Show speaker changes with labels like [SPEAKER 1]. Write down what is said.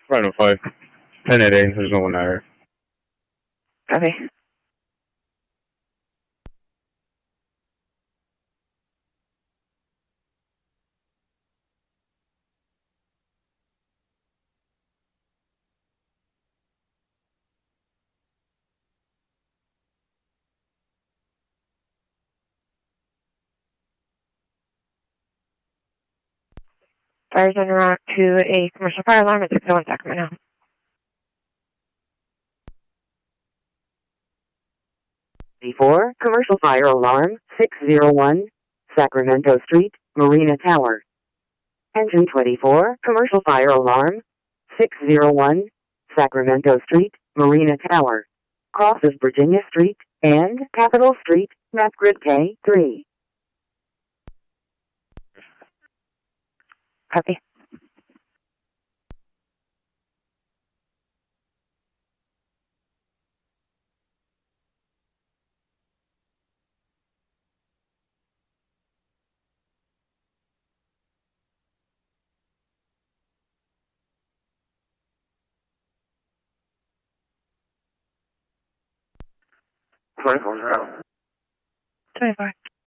[SPEAKER 1] Final 5. 10 at A, there's no one there.
[SPEAKER 2] Copy. Fires en route to a commercial fire alarm at 601 Sacramento.
[SPEAKER 3] Before commercial fire alarm 601 Sacramento Street, Marina Tower. Engine 24, commercial fire alarm 601 Sacramento Street, Marina Tower. Crosses Virginia Street and Capitol Street, map grid K3.
[SPEAKER 2] Copy.
[SPEAKER 4] Twenty-four.
[SPEAKER 2] 24.